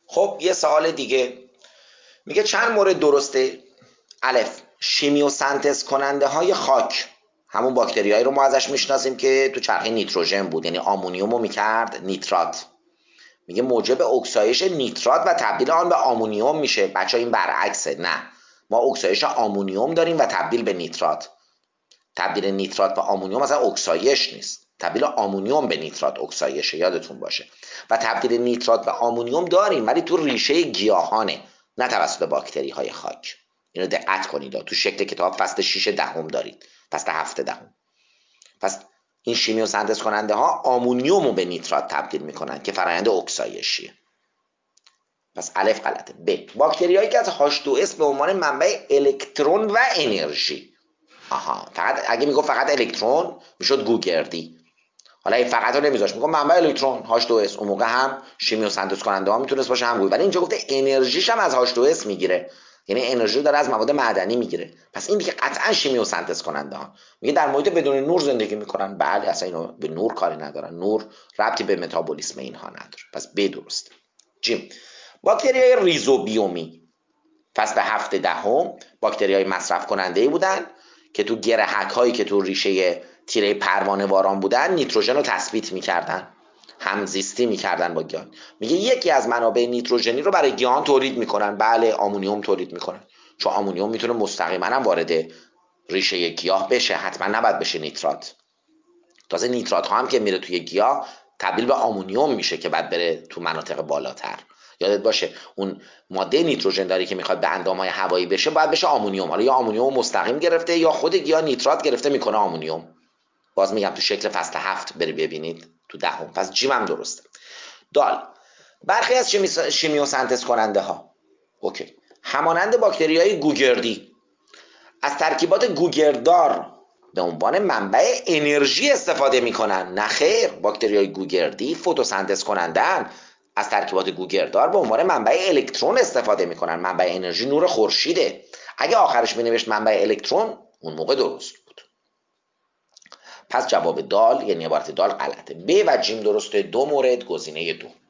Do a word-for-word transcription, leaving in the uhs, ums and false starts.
خب یه سوال دیگه میگه چند مورد درسته؟ الف، شیمیوسنتز کننده های خاک، همون باکتریایی رو ما ازش میشناسیم که تو چرخه نیتروژن بود، یعنی آمونیوم رو میکرد نیترات. میگه موجب اکسایش نیترات و تبدیل آن به آمونیوم میشه. بچه این برعکسه. نه، ما اکسایش آمونیوم داریم و تبدیل به نیترات. تبدیل نیترات به آمونیوم مثلا اکسایش نیست، تبدیل آمونیوم به نیترات اکسایشه، یادتون باشه. و تبدیل نیترات به آمونیوم داریم ولی تو ریشه گیاهانه، نه توسط باکتری های خاک. اینو دقت کنید، تو شکل کتاب فصل شش دهم دارید، فصل هفت دهم. پس این شیمیوسنتز کننده ها آمونیوم رو به نیترات تبدیل میکنن که فرآیند اکسایشیه. پس الف غلطه. ب، باکتری هایی که از هاش دو اس به عنوان منبع الکترون و انرژی. آها، فقط اگه میگه فقط الکترون میشد گوگردی. حالا این فقط رو نمیذاش، میگه منبع الکترون هاش دو اس، اون موقع هم شیمیوسنتز کننده ها میتونست باشه هم گوگردی. ولی اینجا گفته انرژیش هم از هاش دو اس میگیره، یعنی انرژی داره از مواد معدنی میگیره. پس این دیگه قطعا شیمیوسنتز کننده ها. میگه در محیط بدون نور زندگی میکنن. بله، اصلا اینو به نور کاری ندارن، نور ربطی به متابولیسم اینها نداره. پس ب درسته. جیم، باکتریای ریزوبیومی فصل هفت دهم باکتریای مصرف کننده ای بودن که تو گرهک هایی که تو ریشه تیره پروانه واران بودن نیتروژن رو تثبیت میکردن، همزیستی میکردن با گیاهان. میگه یکی از منابع نیتروژنی رو برای گیاهان تولید میکنن. بله، آمونیوم تولید میکنن، چون آمونیوم میتونه مستقیما هم وارد ریشه گیاه بشه، حتما نباید بشه نیترات. تازه نیترات ها هم که میره توی گیاه تبدیل به آمونیوم میشه که بعد بره تو مناطق بالاتر. یادت باشه اون ماده نیتروژن داری که میخواد به اندامهای هوایی بشه باید بشه آمونیوم. حالا یا آمونیوم مستقیم گرفته یا خود گیاه نیترات گرفته میکنه آمونیوم. باز میگم تو شکل فصل هفت بری ببینید تو دهم. پس جیم هم درسته. دال، برخی از شیمیوسنتز کننده ها اوکی همانند باکتریای گوگردی از ترکیبات گوگردار به عنوان منبع انرژی استفاده میکنن. نه خیر، باکتریای گوگردی فتوسنتز کنندن، از ترکیبات گوگردار به عنوان منبع الکترون استفاده میکنن. منبع انرژی نور خورشیده. اگه آخرش بنوشت منبع الکترون اون موقع درست بود. پس جواب دال یعنی عبارت دال غلطه. ب و جیم درسته، دو مورد گزینه دو.